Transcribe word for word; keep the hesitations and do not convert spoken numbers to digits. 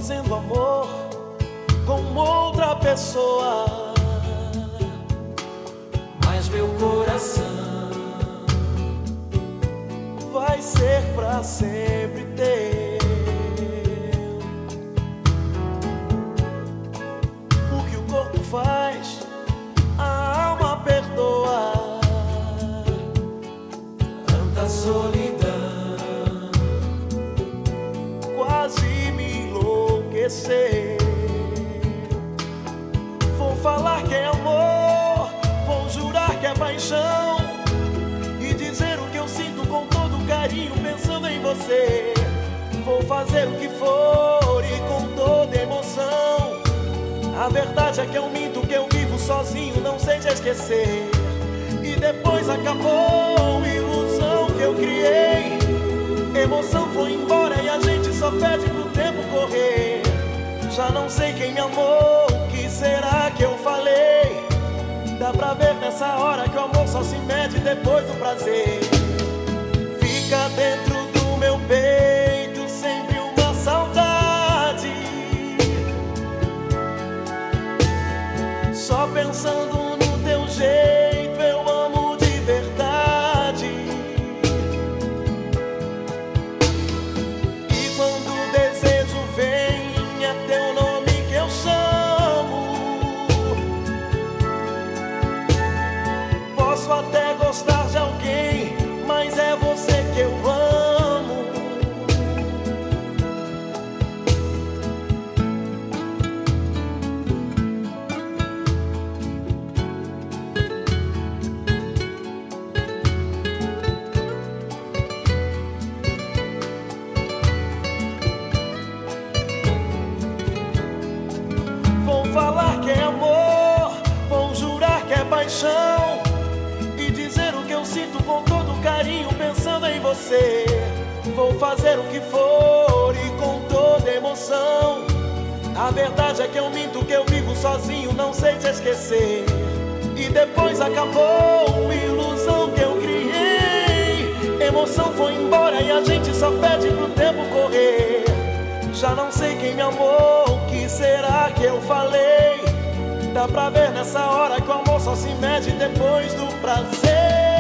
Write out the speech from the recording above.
fazendo amor com outra pessoa, mas meu coração vai ser pra sempre teu. O que o corpo faz, a alma perdoa. Tanta solidão quase me enlouqueceu. Vou falar que é amor, vou jurar que é paixão, e dizer o que eu sinto com todo carinho pensando em você. Vou fazer o que for e com toda emoção. A verdade é que eu minto, que eu vivo sozinho, não sei te esquecer. E depois acabou a ilusão que eu criei. Emoção foi embora e a gente só pede pro tempo correr. Já não sei quem me amou, o que será que eu falei? Dá pra ver nessa hora que o amor só se mede depois do prazer. Fica dentro do meu peito sempre uma saudade, só pensando no teu jeito eu amo de verdade. E quando o desejo vem é teu nome que eu chamo. Posso até gostar de alguém, mas é você que eu amo. Vou falar que é amor, vou jurar que é paixão, e dizer o que eu sinto com todo carinho pensando em você. Vou fazer o que for e com toda emoção. A verdade é que eu minto, que eu vivo sozinho, não sei te esquecer. E depois acabou a ilusão que eu criei. Emoção foi embora e a gente só pede pro tempo correr. Já não sei quem me amou, o que será que eu falei? Dá pra ver nessa hora que o amor só se mede depois do prazer.